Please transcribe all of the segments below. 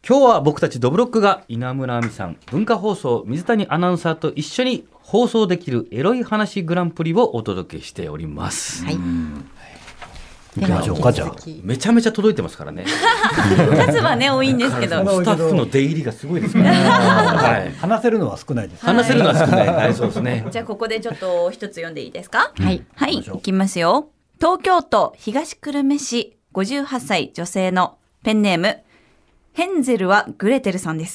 今日は僕たちどぶろっくが稲村亜美さん、文化放送水谷アナウンサーと一緒に放送できるエロい話グランプリをお届けしております。 はい。 行きましょうか。じゃあめちゃめちゃ届いてますからね。 数はね多いんですけど、 スタッフの出入りがすごいですからね。はい、 話せるのは少ないです。 話せるのは少ない。はい、そうですね。 じゃあここでちょっと一つ読んでいいですか。 はいはい、いきますよ。東京都東久留米市58歳女性のペンネームヘンゼルはグレテルさんです。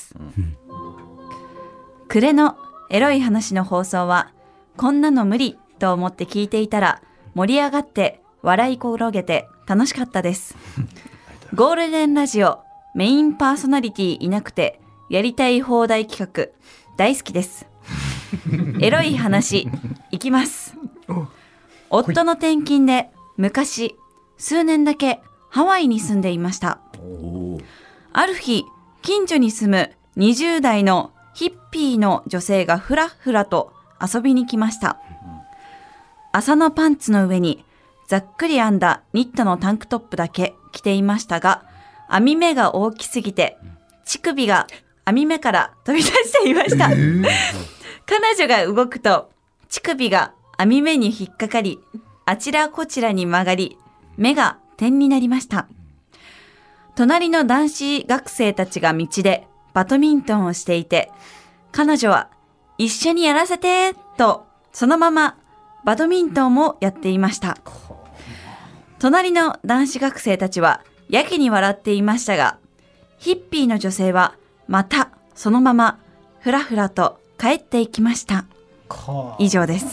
暮れのエロい話の放送はこんなの無理と思って聞いていたら盛り上がって笑い転げて楽しかったです。ゴールデンラジオメインパーソナリティいなくてやりたい放題企画大好きです。エロい話いきます。夫の転勤で昔数年だけハワイに住んでいました。ある日近所に住む20代のヒッピーの女性がふらふらと遊びに来ました。麻のパンツの上にざっくり編んだニットのタンクトップだけ着ていましたが、編み目が大きすぎて乳首が編み目から飛び出していました。彼女が動くと乳首が編み目に引っかかり、あちらこちらに曲がり、目が点になりました。隣の男子学生たちが道でバドミントンをしていて、彼女は一緒にやらせてとそのままバドミントンもやっていました。隣の男子学生たちはやけに笑っていましたが、ヒッピーの女性はまたそのままふらふらと帰っていきました。以上です。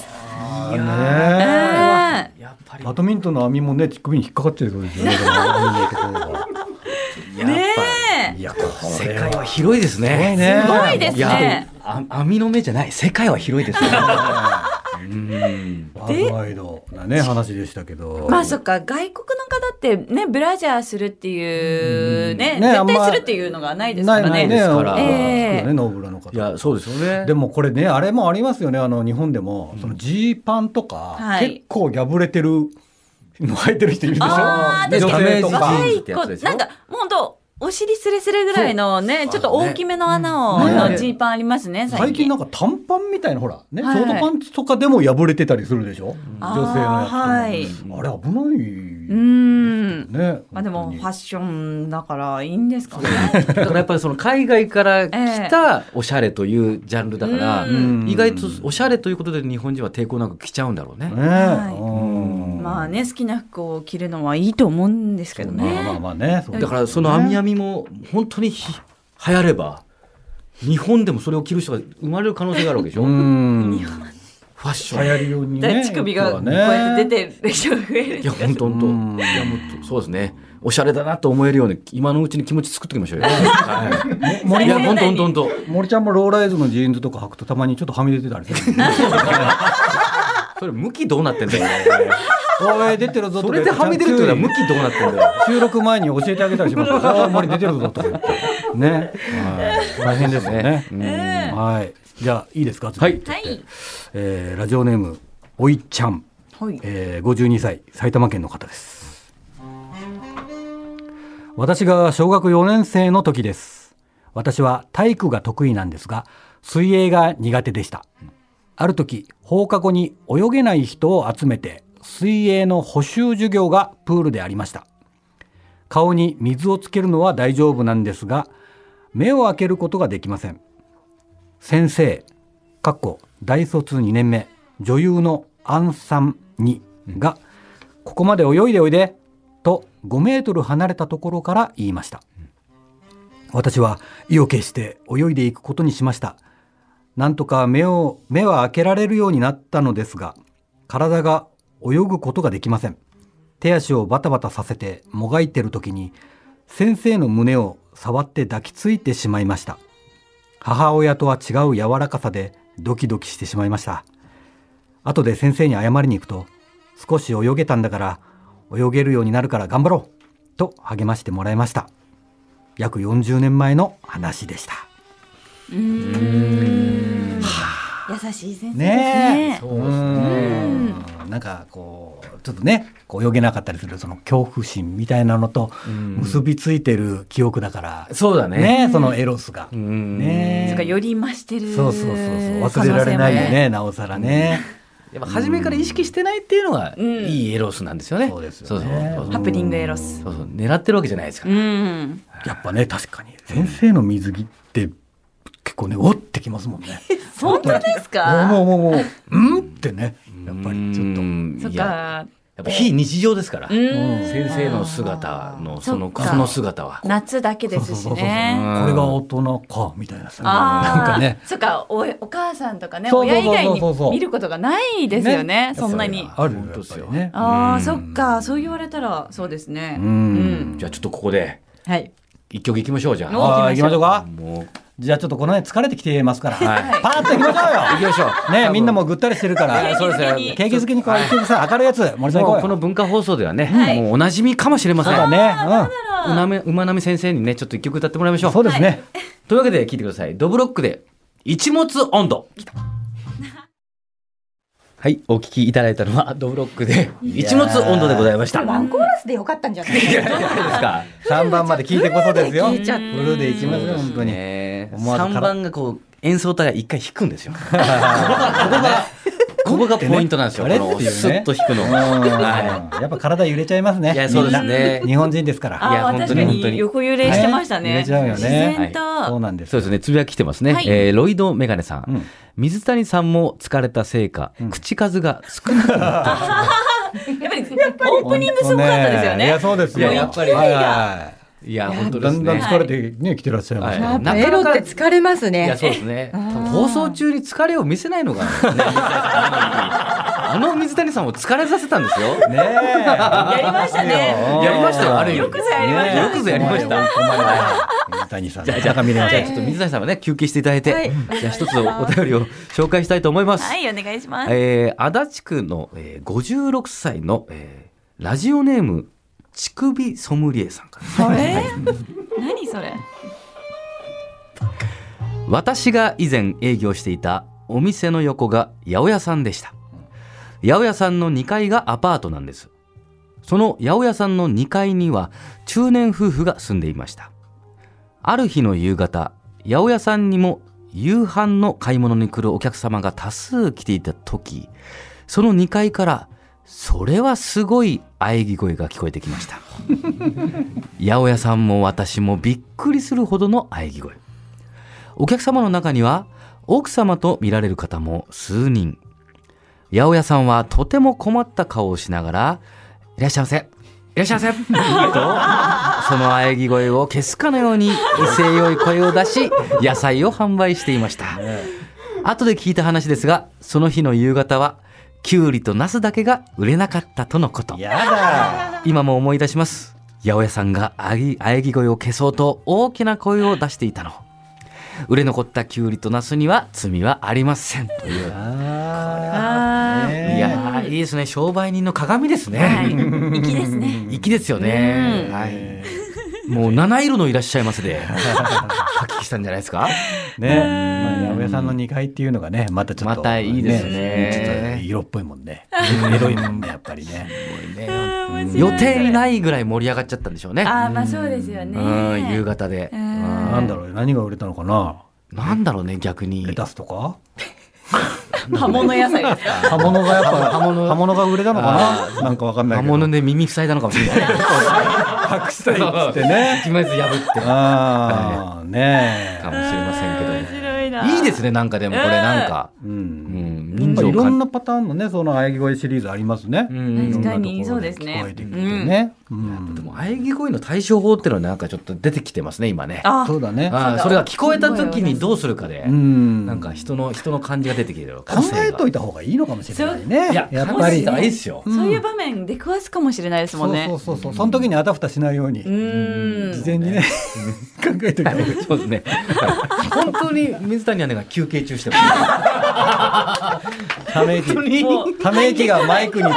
やっぱりバドミントンの網もね、乳首に引っかかってるそうですよね。 いや、世界は広いですね。 すごいですね。 網の目じゃない、世界は広いですね。 ワールドワイドなね話でしたけど、 まあそっか、外国の方ってねブラジャーするっていうね、絶対するっていうのがないですからね。 ないですから。ノーブラの方。 いや、そうですよね。 でもこれね、あれもありますよね。日本でもそのジーパンとか結構破れてるの履いてる人いるでしょ。 女性とか。 なんかもう本当。お尻スレスレぐらいのね、ちょっと大きめの穴をのジーパンありますね。 最近なんか短パンみたいなほらね、ショートパンツとかでも破れてたりするでしょ。女性のやつ。あれ危ない。ね。 まあでもファッションだからいいんですかね。 だからやっぱりその海外から来たおしゃれというジャンルだから、意外とおしゃれということで日本人は抵抗なく着ちゃうんだろうね。 まあね、好きな服を着るのはいいと思うんですけどね。 まあね。 だからその編みも本当に流行れば日本でもそれを着る人が生まれる可能性があるわけでしょ。ファッション流行るようにね。 乳首がこうやって出てる人が増える。 いや本当いやもっとそうですね。おしゃれだなと思えるように今のうちに気持ち作っておきましょうよ。いや本当。 森ちゃんもローライズのジーンズとか履くとたまにちょっとはみ出てたりする。 それ向きどうなってんだよ。 おい出てるぞとか。 それではみ出るっていうのは向きどうなってんだよ。 収録前に教えてあげたりします。あんまり出てるぞとか言ってね。大変ですよね。はい。じゃあいいですか。 はい。 ラジオネームおいちゃん。52歳埼玉県の方です。私が小学4年生の時です。私は体育が得意なんですが水泳が苦手でした。ある時放課後に泳げない人を集めて水泳の補習授業がプールでありました。顔に水をつけるのは大丈夫なんですが目を開けることができません。先生大卒2年目女優のアンさんにがここまで泳いでおいでと5メートル離れたところから言いました。私は意を決して泳いでいくことにしました。なんとか目は開けられるようになったのですが体が泳ぐことができません。手足をバタバタさせてもがいている時に先生の胸を触って抱きついてしまいました。母親とは違う柔らかさでドキドキしてしまいました。後で先生に謝りに行くと少し泳げたんだから泳げるようになるから頑張ろうと励ましてもらいました。約40年前の話でした。 優しい先生ですね。 そうですね。 なんかこうちょっとねこう泳げなかったりするその恐怖心みたいなのと結びついてる記憶だから、 そうだね。 そのエロスが、ね、 それがより増してる。 そう忘れられないよね、なおさらね。 やっぱ初めから意識してないっていうのがいいエロスなんですよね。 そうですよね。 ハプニングエロス。 そう狙ってるわけじゃないですから。 やっぱね確かに先生の水着って結構ねおってきますもんね。 本当ですか？ もううんってね、やっぱりちょっと。 そっか。 やっぱ非日常ですから。先生の姿のその姿は夏だけですしね。 これが大人かみたいなさ。なんかね。 そっか、お母さんとかね、親以外に見ることがないですよね。そんなに。 あるんですよね。 ああ、そっか、そう言われたらそうですね。 じゃあちょっとここで一曲いきましょう。じゃあ行きましょうか。 もうじゃあちょっとこの辺疲れてきてますから、パーッと行きましょうよ。 行きましょう。 ね、みんなもぐったりしてるから。 そうですね。 景気づけにこう一曲さ明るいやつ森さん行こうよ。 この文化放送ではね、もうおなじみかもしれません。 そうだね。 馬並先生にねちょっと一曲歌ってもらいましょう。 そうですね。 というわけで聞いてください。ドブロックで一物温度。はい、お聞きいただいたのはドブロックで一物温度でございました。 ワンコーラスでよかったんじゃないですか。 3番まで聞いてこそですよ。フ聞いちゃってルで一物本当に。 3番がこう演奏隊が一回弾くんですよ。ここがポイントなんですよ。 あれっていうね。 スッと弾くの。 やっぱ体揺れちゃいますね。 いやそうですね。 日本人ですから。 いや本当に横揺れしてましたね。 揺れちゃうよね。 そうなんです。 そうですね。つぶやき来てますね。ロイドメガネさん。水谷さんも疲れたせいか口数が少なくなった。 やっぱりオープニングすごかったですよね。 いやそうですよ。 やっぱり。いや本当ですね。 だんだん疲れてね来てらっしゃいます。 か。エロって疲れますね。 いやそうですね。放送中に疲れを見せないのが水谷さんを疲れさせたんですよ。 ねやりましたね。 やりましたよ。ある意味よくぞやりました。 よくぞやりました。 水谷さん。 じゃあちょっと水谷さんはね休憩していただいて、じゃあ一つお便りを紹介したいと思います。 はいお願いします。 足立区の56歳のラジオネーム乳首ソムリエさんからです。 何それ。 私が以前営業していたお店の横が八百屋さんでした。八百屋さんの2階がアパートなんです。その八百屋さんの2階には中年夫婦が住んでいました。ある日の夕方、八百屋さんにも夕飯の買い物に来るお客様が多数来ていた時、その2階からそれはすごい喘ぎ声が聞こえてきました。八百屋さんも私もびっくりするほどの喘ぎ声。お客様の中には奥様と見られる方も数人。八百屋さんはとても困った顔をしながらいらっしゃいませいらっしゃいませとその喘ぎ声を消すかのように威勢よい声を出し野菜を販売していました。後で聞いた話ですが、その日の夕方はきゅうりとナスだけが売れなかったとのこと。 やだ。 今も思い出します。八百屋さんが喘ぎ声を消そうと大きな声を出していたの。売れ残ったきゅうりとナスには罪はありませんという。いやいいですね。商売人の鏡ですね。 粋ですね。 粋ですよね。もう七色のいらっしゃいますで書きしたんじゃないですかね。八百屋さんの2階っていうのがねまたちょっとまたいいですね。 ちょっと色っぽいもんね。エロいもんねやっぱりね。 予定にないぐらい盛り上がっちゃったんでしょうね。 まあそうですよね。 夕方で。 なんだろう何が売れたのかな。 なんだろうね逆に。 レタスとか。 葉物野菜ですか。 葉物がやっぱ葉物が売れたのかな。なんかわかんないけど。 葉物で耳塞いだのかもしれない。 隠したいっつってね。 一枚ずつ破って。 ねえ。 かもしれませんけど。 面白いな。 いいですねなんかでもこれなんか。 いろんなパターンのねその喘ぎ声シリーズありますね。 確かにそうですね。 聞こえてきてね。 でも喘ぎ声の対処法っていうのはなんかちょっと出てきてますね今ね。 そうだね。 それが聞こえた時にどうするかでなんか人の感じが出てきてる。 考えといた方がいいのかもしれないね。 やっぱりいいですよ。 そういう場面出くわすかもしれないですもんね。 そうその時にあたふたしないように事前にね考えといた方がいい。 そうですね。本当に水谷姉が休憩中してます。 ため息がマイクに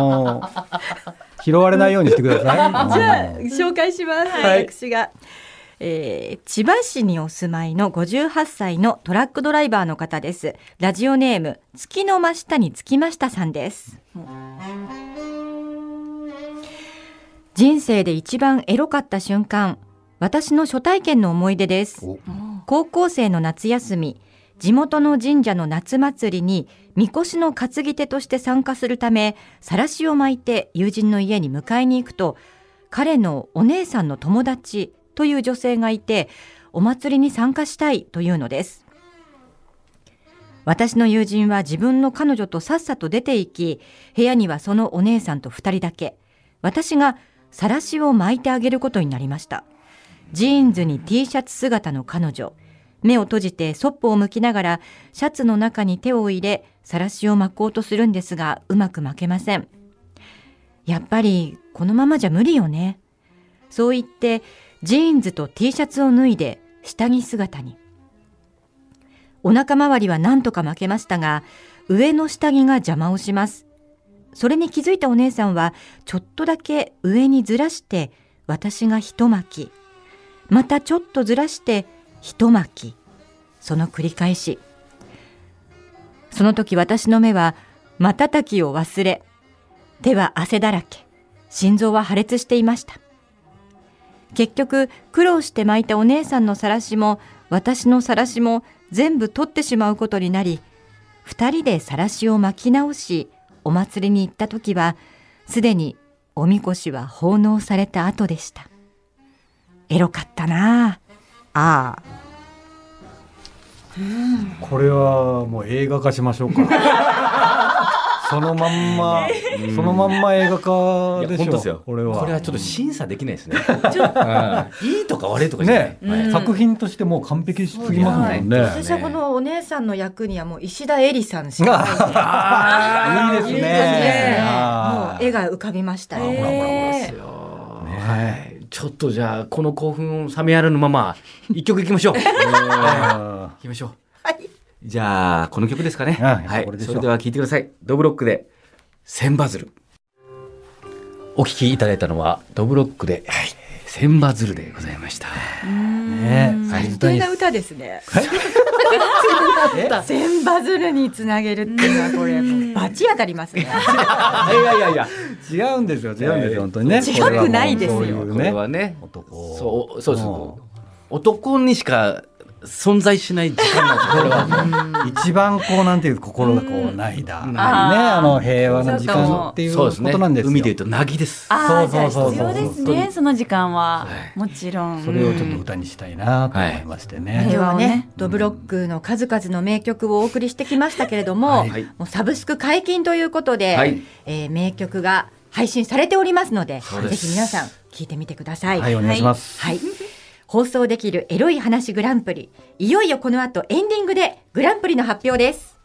拾われないようにしてください。 じゃあ紹介します。私が千葉市にお住まいの58歳のトラックドライバーの方です。ラジオネーム月の真下につきましたさんです。人生で一番エロかった瞬間、私の初体験の思い出です。高校生の夏休み、地元の神社の夏祭りにみこしの担ぎ手として参加するため、晒しを巻いて友人の家に迎えに行くと、彼のお姉さんの友達という女性がいて、お祭りに参加したいというのです。私の友人は自分の彼女とさっさと出て行き、部屋にはそのお姉さんと2人だけ。私が晒しを巻いてあげることになりました。ジーンズに T シャツ姿の彼女、目を閉じてそっぽを向きながらシャツの中に手を入れ、晒しを巻こうとするんですが、うまく巻けません。やっぱりこのままじゃ無理よね。そう言ってジーンズと T シャツを脱いで下着姿に。お腹周りは何とか巻けましたが、上の下着が邪魔をします。それに気づいたお姉さんはちょっとだけ上にずらして、私が一巻き、またちょっとずらして一巻き、その繰り返し。その時私の目は瞬きを忘れ、手は汗だらけ、心臓は破裂していました。結局苦労して巻いたお姉さんの晒しも私の晒しも全部取ってしまうことになり、二人で晒しを巻き直し、お祭りに行った時はすでにおみこしは奉納された後でした。エロかったなあ。 これはもう映画化しましょうか。そのまんま映画化でしょ。 本当ですよ。 これはちょっと審査できないですね。いいとか悪いとかじゃない、 ね、作品としてもう完璧すぎますもんね。 私はこのお姉さんの役にはもう石田絵里さんしかない。 いいですね。 もう絵が浮かびました。 はい、ちょっとじゃあこの興奮を冷めやらぬまま一曲いきましょう。いきましょう。 はい。 じゃあこの曲ですかね。はい。それでは聴いてください。ドブロックで千羽鶴。お聴きいただいたのはドブロックで千羽鶴でございました。 最低な歌ですね。千羽鶴につなげるっていうのはこれバチ当たりますね。 いや違うんですよ本当にね。 違くないですよ。 これはね、そう男にしか存在しない時間なんですよ。これは一番こうなんていう心がこうないだ平和な時間っていうことなんですよ。 海でいうと凪です。 必要ですね、その時間は。もちろんそれをちょっと歌にしたいなと思いましてね。 今日はね、ドブロックの数々の名曲をお送りしてきましたけれども、もうサブスク解禁ということで、名曲が配信されておりますので、ぜひ皆さん聞いてみてください。 はい、お願いします。 はい。放送できるエロい話グランプリ、いよいよこの後エンディングでグランプリの発表です。